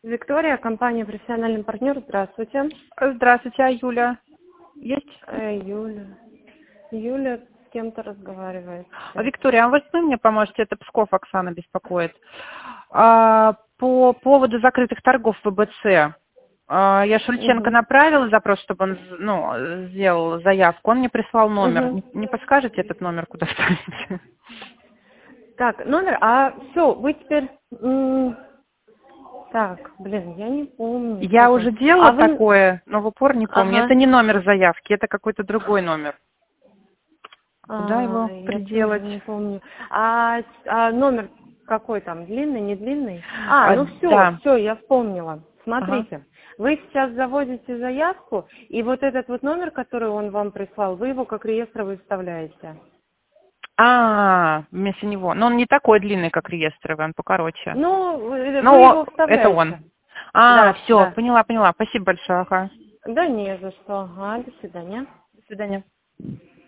Виктория, компания «Профессиональный партнер». Здравствуйте. Здравствуйте, а Юля есть? Юля с кем-то разговаривает. Виктория, а вы мне поможете? Это Псков, Оксана беспокоит. По поводу закрытых торгов ВБЦ. Я Шульченко направила запрос, чтобы он сделал заявку. Он мне прислал номер. Не подскажете этот номер, куда вставить? Так, номер, все, вы теперь... Так, я не помню. Я уже делала такое, но в упор не помню. Это не номер заявки, это какой-то другой номер. Куда его приделать? Я не помню. А номер какой там? Длинный, не длинный? Все, я вспомнила. Смотрите, вы сейчас заводите заявку, и вот этот вот номер, который он вам прислал, вы его как реестровый вставляете. Вместо него. Но он не такой длинный, как реестровый, он покороче. Вы его вставляете. Это он. Все, поняла. Спасибо большое. Да не за что. До свидания. До свидания.